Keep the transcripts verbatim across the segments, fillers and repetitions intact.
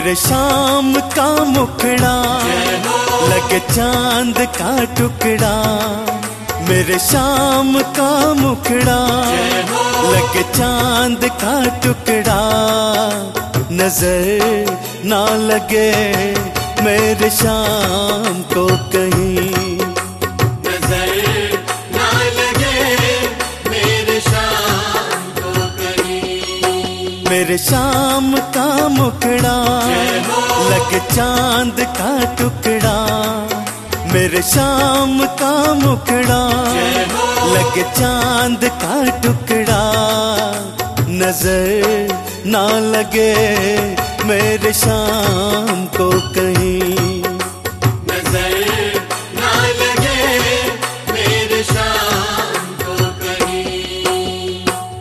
मेरे शाम का मुखड़ा लगे चांद का टुकड़ा, मेरे शाम का मुखड़ा लगे चांद का टुकड़ा। नजर ना लगे मेरे शाम को कहीं, नजर ना लगे मेरे शाम को कहीं। मेरे शाम का मुखड़ा लगे चांद का टुकड़ा, मेरे शाम का मुखड़ा लगे चांद का टुकड़ा। नजर ना लगे मेरे शाम को कहीं, नजर ना लगे मेरे शाम को कहीं।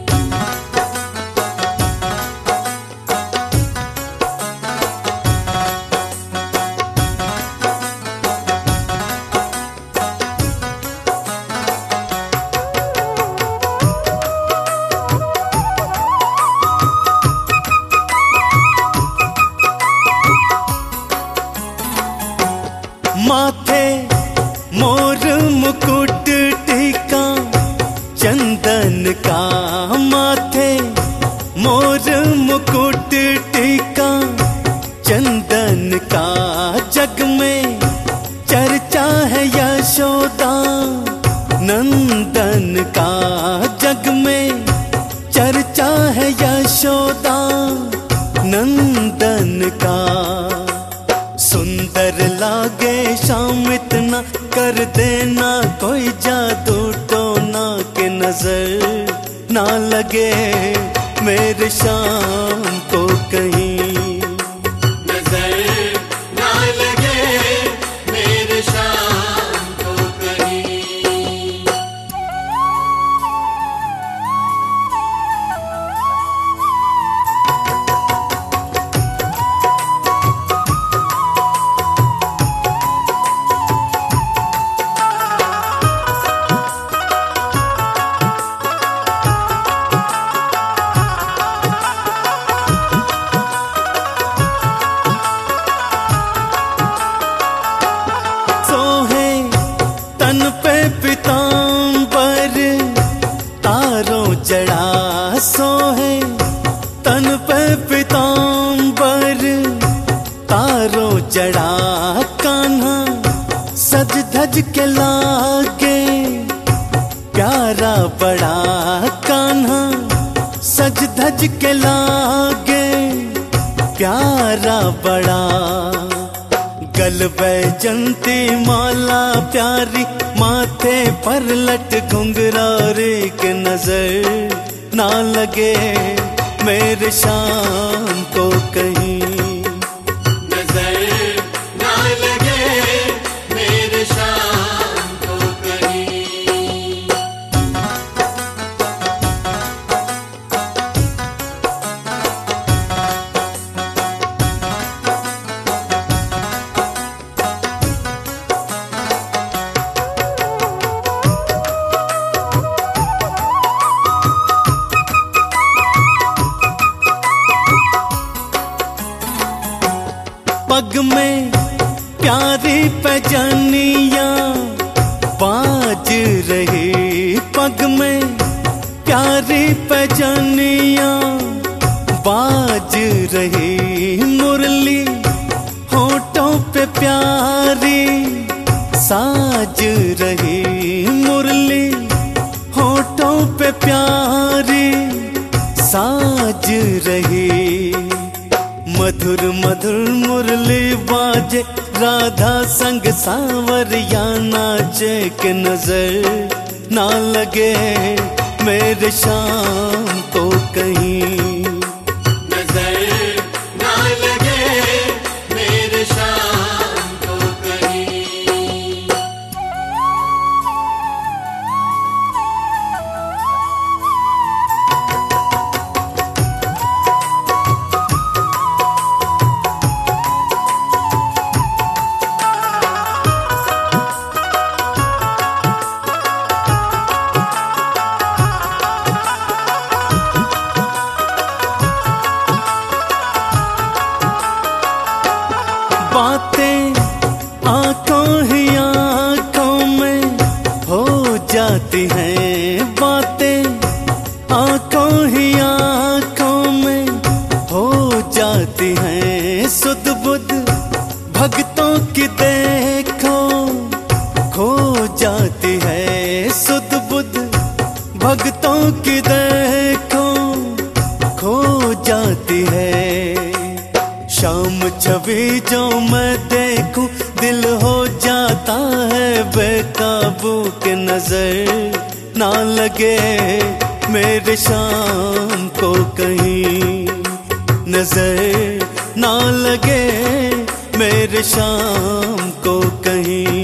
माथे मोर मुकुट टीका चंदन का, माथे मोर मुकुट टीका चंदन का। जग में चर्चा है यशोदा नंदन का, जग में चर्चा है यशोदा नंदन का। सुंदर लागे शाम इतना कर देना कोई जादू टोना के, नजर ना लगे मेरे शाम को कहीं, नजर ना लगे मेरे शाम को कहीं। तन पे पीतांबर तारों जड़ा, सोहे तन पे पीतांबर तारों जड़ा। कान्हा सज धज के लागे प्यारा बड़ा, कान्हा सज धज के लागे प्यारा बड़ा। गल बैजंती माला प्यारी माथे पर लट घुंघरा रे के, नजर ना लगे मेरे शाम को कहीं, नजर ना लगे मेरे शाम को कहीं। पग में प्यारी पैजानिया बाज रही, पग में प्यारी पैजानिया बाज रही। मुरली होठों पे प्यारी साज रही, मुरली होठों पे प्यारी साज रही। मधुर मधुर मुरली बाजे राधा संग सांवरिया नाचे के, नजर ना लगे मेरे शाम को कहीं, नजर ना लगे मेरे शाम को कहीं। आंखों ही आंखों में हो जाती हैं बातें, आंखों ही आंखों में हो जाती हैं सुध बुध, भक्तों की देखो खो जाती है सुध बुध, भक्तों की देखो खो जाती है। शाम छवि जो मैं देखूं दिल हो जाता है बेकाबू, के नजर ना लगे मेरे शाम को कहीं, नजर ना लगे मेरे शाम को कहीं।